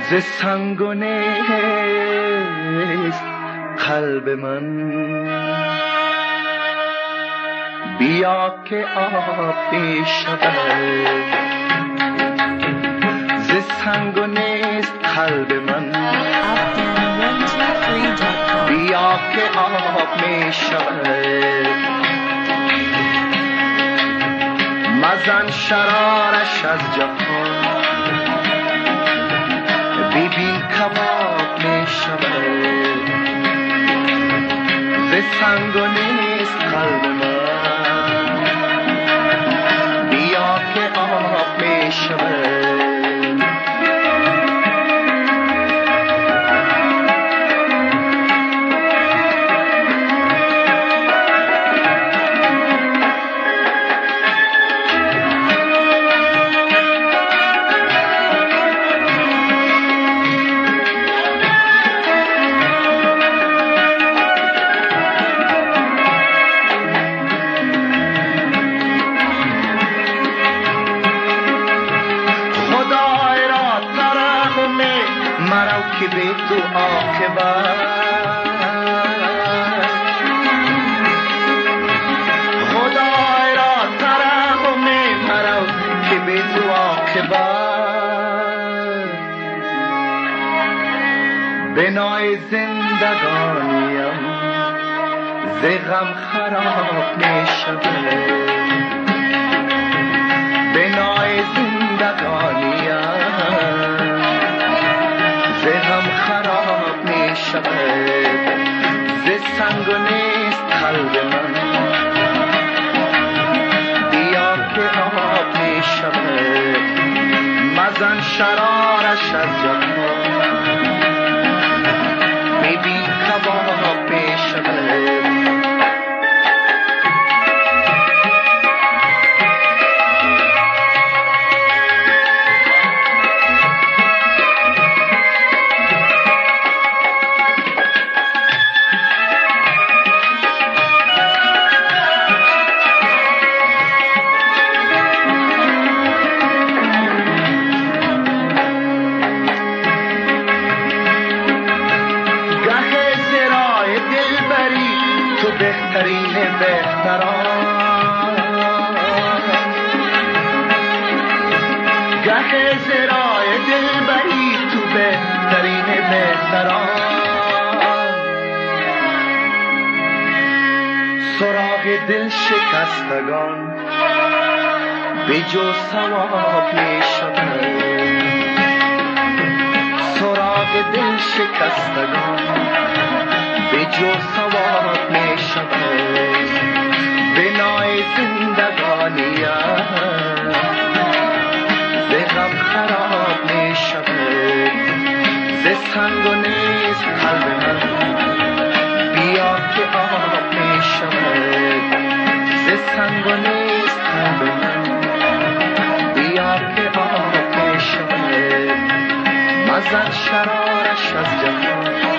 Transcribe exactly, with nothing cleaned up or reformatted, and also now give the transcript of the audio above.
ز سنگ و نیست قلب من. بیا که آب می شود ز سنگ و نیست قلب من. بیا که آب می شود مزن شرارش از جهان. ببین کباب می شود ز سنگ و نیست قلب من. بیا که آب می شود که به تو عاقبت. خدای را ترحم مرا که به تو عاقبت. بنای زندگانیم ز غم خراب می شود. بنای زندگانیم غم خراب می شود ز سنگ و نیست قلب من. بیا که آب می شود مزن شرارش از جهان. ببین کباب می شود بهترین بهتران. گه زرای دلبری تو بهترین بهتران. سراغ دل شکستگان به جو ثواب می شود. سراغ دل شکستگان به جو ثواب می شود. بنای زندگانیم ز غم خراب می شود. ز سنگ و نیست قلب من. بیا که آب می شود ز سنگ و نیست قلب من. بیا که آب می شود مزن شرارش از جهان.